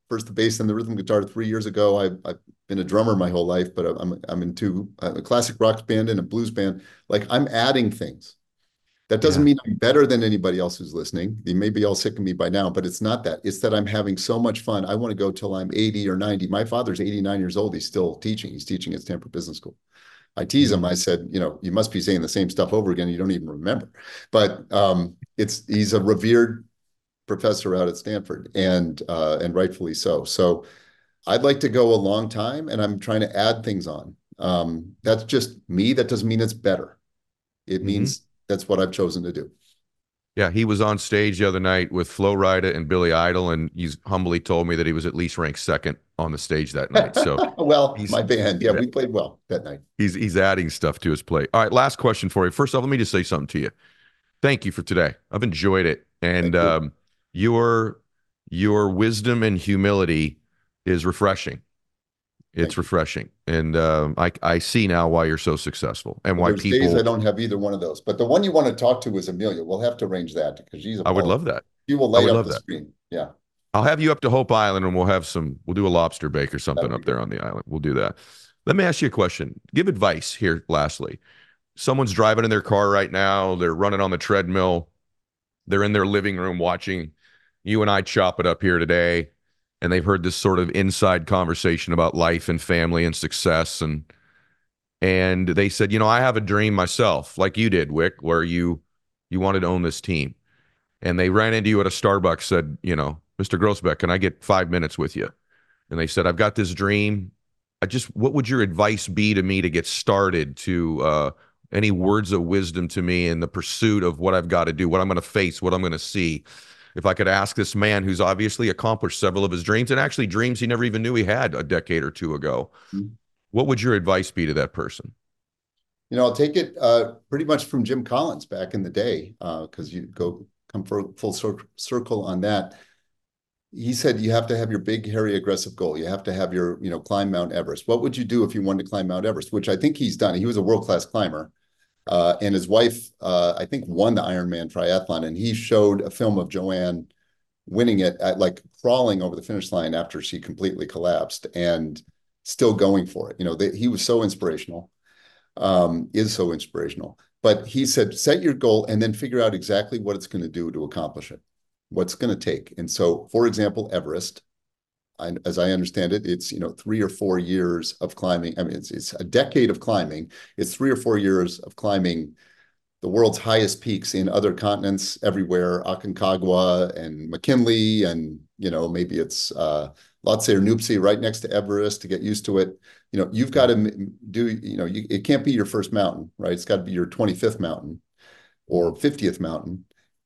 first bass and the rhythm guitar three years ago. I've, I've been a drummer my whole life, but I'm I'm into a classic rock band and a blues band. Like I'm adding things. That doesn't Yeah. mean I'm better than anybody else who's listening. They may be all sick of me by now, but it's not that. It's that I'm having so much fun. I want to go till I'm eighty or ninety. My father's eighty-nine years old. He's still teaching. He's teaching at Stanford Business School. I tease him. I said, you know, you must be saying the same stuff over again. You don't even remember. But um, it's he's a revered professor out at Stanford, and uh, and rightfully so. So I'd like to go a long time, and I'm trying to add things on. Um, that's just me. That doesn't mean it's better. It Mhm. means that's what I've chosen to do. Yeah, he was on stage the other night with Flo Rida and Billy Idol, and he's humbly told me that he was at least ranked second on the stage that night. So well, he's- my band, yeah, we played well that night. he's he's adding stuff to his plate. All right, last question for you. First off, let me just say something to you. Thank you for today. I've enjoyed it, and Thank you. um, your your wisdom and humility is refreshing. It's Thank you. refreshing, and um, I I see now why you're so successful and why There's days people. I don't have either one of those, but the one you want to talk to is Amelia. We'll have to arrange that because she's a I would baller. love that. She will I light would up love the that. screen. Yeah. I'll have you up to Hope Island, and we'll have some. We'll do a lobster bake or something That'd up be there on the island. We'll do that. Let me ask you a question. Give advice here. Lastly, someone's driving in their car right now. They're running on the treadmill. They're in their living room watching you and I chop it up here today, and they've heard this sort of inside conversation about life and family and success, and and they said, you know, I have a dream myself, like you did, Wick, where you you wanted to own this team. And they ran into you at a Starbucks, said, you know, Mister Grossbeck, can I get five minutes with you? And they said, I've got this dream. I just, what would your advice be to me to get started, to uh, any words of wisdom to me in the pursuit of what I've got to do, what I'm going to face, what I'm going to see? If I could ask this man who's obviously accomplished several of his dreams, and actually dreams he never even knew he had a decade or two ago, Mhm. what would your advice be to that person? You know, I'll take it uh, pretty much from Jim Collins back in the day, because uh, you go come for full cir- circle on that. He said you have to have your big, hairy, aggressive goal. You have to have your, you know, climb Mount Everest. What would you do if you wanted to climb Mount Everest? Which I think he's done. He was a world-class climber. Uh, and his wife, uh, I think, won the Ironman triathlon. And he showed a film of Joanne winning it, at, like crawling over the finish line after she completely collapsed and still going for it. You know, they, he was so inspirational, um, is so inspirational. But he said, set your goal and then figure out exactly what it's going to do to accomplish it, what's going to take. And so, for example, Everest, I, as I understand it, it's, you know, three or four years of climbing. I mean, it's, it's a decade of climbing. It's three or four years of climbing the world's highest peaks in other continents everywhere, Aconcagua and McKinley, and, you know, maybe it's uh, Lhotse or Nuptse right next to Everest to get used to it. You know, you've got to do, you know, you, it can't be your first mountain, right? It's got to be your twenty-fifth mountain or fiftieth mountain,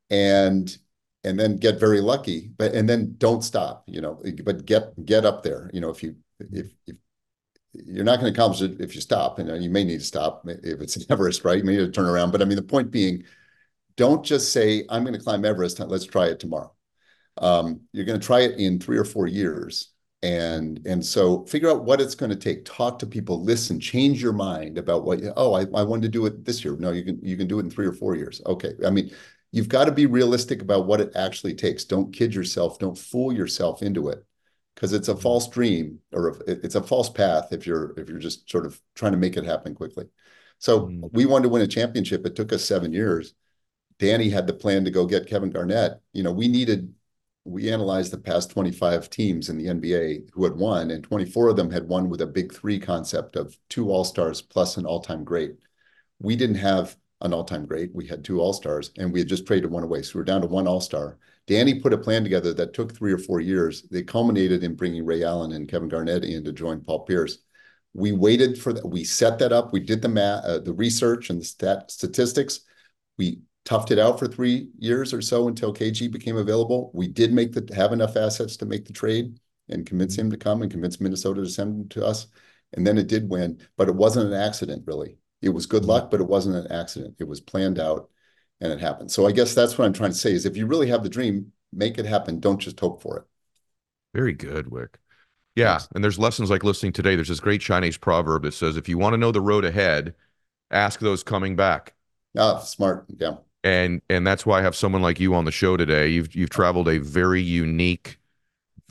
and and then get very lucky, but and then don't stop, you know, but get get up there. You know, if you if if you're not going to accomplish it if you stop, and you may need to stop if it's Everest, right? You may need to turn around. But I mean, the point being, don't just say, I'm going to climb Everest, let's try it tomorrow. Um, you're going to try it in three or four years. And, and so figure out what it's going to take. Talk to people, listen, change your mind about what, oh, I, I wanted to do it this year. No, you can, you can do it in three or four years. Okay. I mean, you've got to be realistic about what it actually takes. Don't kid yourself. Don't fool yourself into it, because it's a false dream, or it's a false path if you're, if you're just sort of trying to make it happen quickly. So mm. we wanted to win a championship. It took us seven years. Danny had the plan to go get Kevin Garnett. You know, we needed, we analyzed the past twenty-five teams in the N B A who had won, and twenty-four of them had won with a big three concept of two all-stars plus an all-time great. We didn't have an all-time great. We had two all-stars, and we had just traded one away. So we we're down to one all-star. Danny put a plan together that took three or four years. They culminated in bringing Ray Allen and Kevin Garnett in to join Paul Pierce. We waited for that. We set that up. We did the math, uh, the research and the stat statistics. We toughed it out for three years or so until K G became available. We did make the have enough assets to make the trade and convince him to come and convince Minnesota to send him to us. And then it did win, but it wasn't an accident, really. It was good luck, but it wasn't an accident. It was planned out and it happened. So I guess that's what I'm trying to say is if you really have the dream, make it happen. Don't just hope for it. Very good, Wick. Yeah, Thanks. And there's lessons like listening today. There's this great Chinese proverb that says, if you want to know the road ahead, ask those coming back. Ah, smart. Yeah. And and that's why I have someone like you on the show today. You've you've traveled a very unique,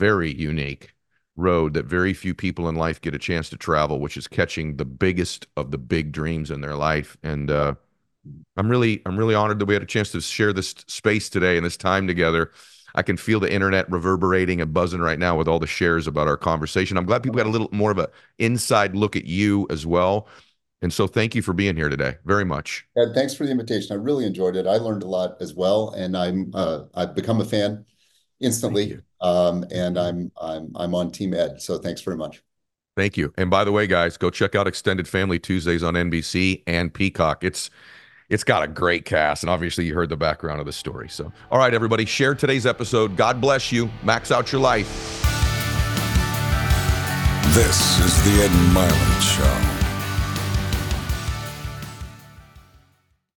very unique road that very few people in life get a chance to travel, which is catching the biggest of the big dreams in their life. And uh, I'm really, I'm really honored that we had a chance to share this space today and this time together. I can feel the internet reverberating and buzzing right now with all the shares about our conversation. I'm glad people got a little more of an inside look at you as well. And so thank you for being here today, very much. Ed, thanks for the invitation. I really enjoyed it. I learned a lot as well, and I'm uh, I've become a fan instantly. Um, and I'm I'm I'm on Team Ed. So thanks very much. Thank you. And by the way, guys, go check out Extended Family Tuesdays on N B C and Peacock. It's it's got a great cast, and obviously you heard the background of the story. So, all right, everybody, share today's episode. God bless you. Max out your life. This is the Ed Milan Show.